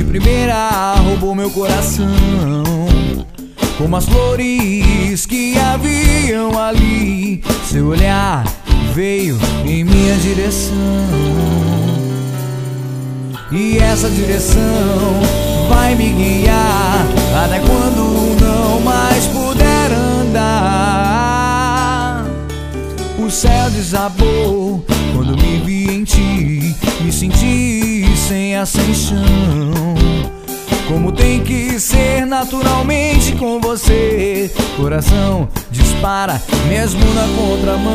primeira roubou meu coração, como as flores que haviam ali. Seu olhar veio em minha direção, e essa direção vai me guiar até quando não mais puder andar. O céu desabou quando me vi em ti, me senti sem a sem chão, como tem que ser naturalmente com você. Coração dispara mesmo na contramão,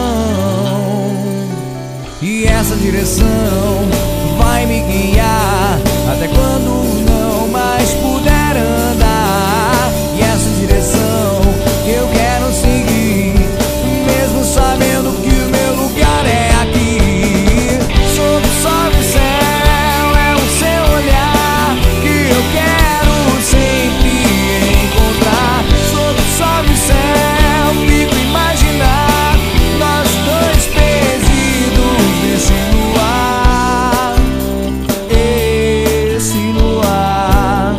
e essa direção vai me guiar até quando não mais puder andar. E essa direção que eu quero seguir, mesmo sabendo que o meu lugar é aqui. Sob o sol e céu é o seu olhar que eu quero sempre encontrar. Sob o sol e céu fico a imaginar nós dois perdidos nesse luar, esse luar.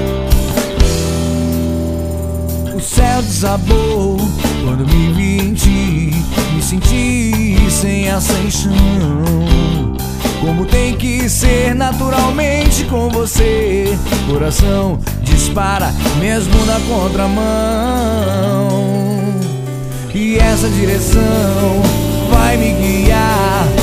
O céu desabou quando me vi em ti, me senti sem a sem chão, como tem que ser naturalmente com você. Coração dispara mesmo na contramão, e essa direção vai me guiar